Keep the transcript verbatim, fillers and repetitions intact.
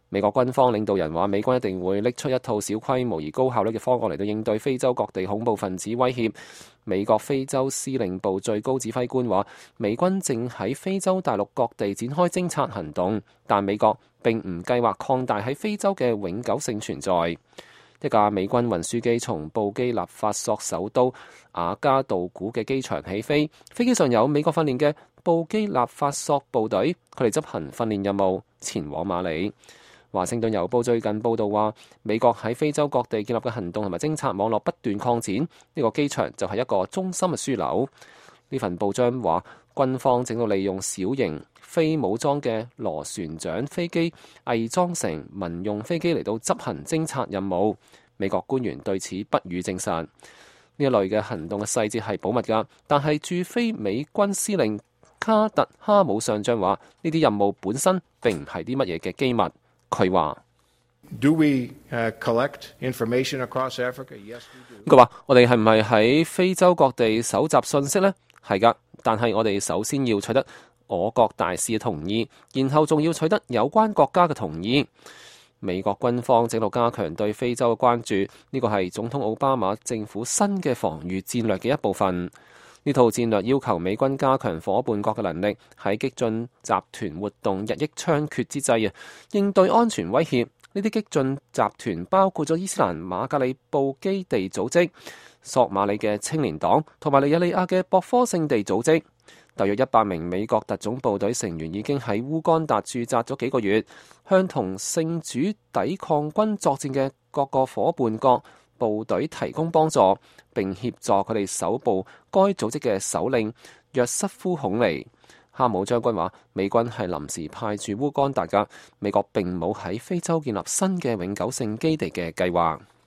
美國軍方領導人話，美軍一定會拎出一套小規模而高效率嘅方案嚟到應對非洲各地恐怖分子威脅。美國非洲司令部最高指揮官話，美軍正喺非洲大陸各地展開偵察行動，但美國並唔計劃擴大喺非洲嘅永久性存在。一架美軍運輸機從布基納法索首都瓦加杜古嘅機場起飛，飛機上有美國訓練嘅布基納法索部隊，佢哋執行訓練任務，前往馬里。華盛頓郵報最近報道話，美國喺非洲各地建立嘅行動同埋偵察網絡不斷擴展，呢個機場就係一個中心嘅樞紐。呢份報章話，軍方正到利用小型非武裝嘅螺旋槳飛機偽裝成民用飛機嚟到執行偵察任務。美國官員對此不予證實。呢一類嘅行動嘅細節係保密㗎，但係駐非美軍司令卡特哈姆上將話，呢啲任務本身並唔係啲乜嘢嘅機密。佢話：佢話我哋係唔係喺非洲各地搜集信息呢？係㗎，但係我哋首先要取得我國大使嘅同意，然後仲要取得有關國家嘅同意。美國軍方正度加強對非洲嘅關注，呢個係總統奧巴馬政府新嘅防禦戰略嘅一部分。呢套戰略要求美軍加強夥伴國嘅能力，喺激進集團活動日益猖獗之際啊，應對安全威脅。呢啲激進集團包括咗伊斯蘭馬格里布基地組織、索馬里嘅青年黨同埋尼日利亞嘅博科聖地組織。大約一百名美國特種部隊成員已經喺烏干達駐紮咗幾個月，向同聖主抵抗軍作戰嘅各個夥伴國部隊提供幫助，並協助佢哋搜捕該組織嘅首領約瑟夫孔尼。哈姆將軍話，美軍係臨時派駐烏干達㗎，美國並冇喺非洲建立新嘅永久性基地嘅計劃。